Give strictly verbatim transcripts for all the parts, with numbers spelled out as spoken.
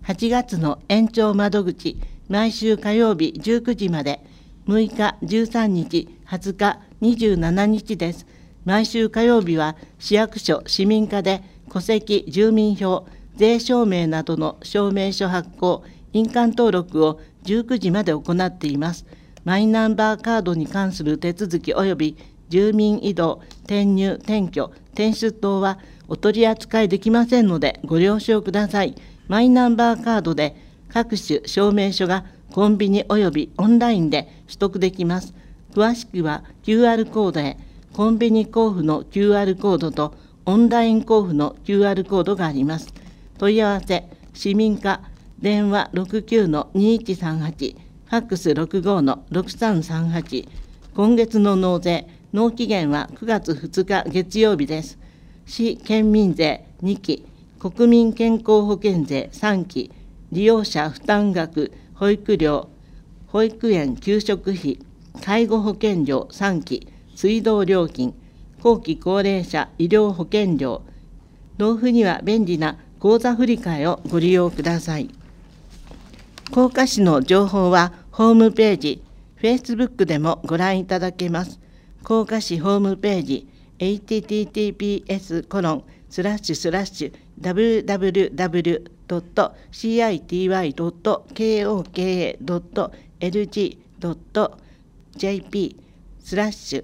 はちがつの延長窓口、毎週火曜日じゅうくじまで、むいか、じゅうさんにち、はつか、にじゅうしちにちです。毎週火曜日は市役所、市民課で戸籍、住民票、税証明などの証明書発行、印鑑登録をじゅうくじまで行っています。マイナンバーカードに関する手続き及び住民移動、転入、転居、転出等はお取り扱いできませんのでご了承ください。マイナンバーカードで各種証明書がコンビニ及びオンラインで取得できます。詳しくは キューアール コードへ、コンビニ交付の キューアール コードとオンライン交付の キューアール コードがあります。問い合わせ、市民課、電話 ろくきゅうのにいちさんはち、ファックス ろくごのろくさんさんはち。今月の納税、納期限はくがつふつか月曜日です。市県民税にき、国民健康保険税さんき、利用者負担額、保育料、保育園給食費、介護保険料さんき、水道料金、後期高齢者医療保険料、納付には便利な口座振替をご利用ください。甲賀市の情報はホームページ、Facebook でもご覧いただけます。甲賀市ホームページ、エイチティーティーピーエスコロンスラッシュスラッシュダブリューダブリューダブリュードットシーアイティーワイドットケーオーケーエードットエルジードットジェーピースラッシュ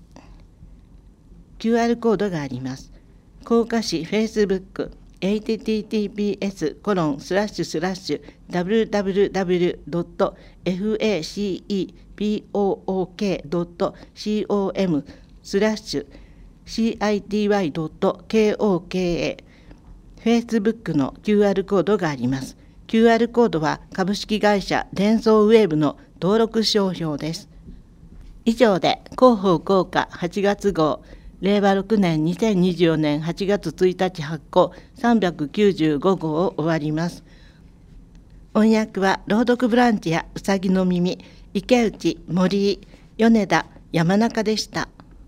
キューアール コードがあります。甲賀市 Facebook、エイチティーティーピーエスコロンスラッシュスラッシュダブリューダブリューダブリュードットフェイスブックドットコムスラッシュ シーアイティーワイドットケーオーケーエー Facebook の キューアール コードがあります。キューアール コードは株式会社デンソーウェーブの登録商標です。以上で広報効果はちがつ号、れいわろくねんにせんにじゅうよねんはちがつついたち発行さんびゃくきゅうじゅうごごうを終わります。音訳は朗読ブランチやうさぎの耳、池内、森井、米田、山中でした。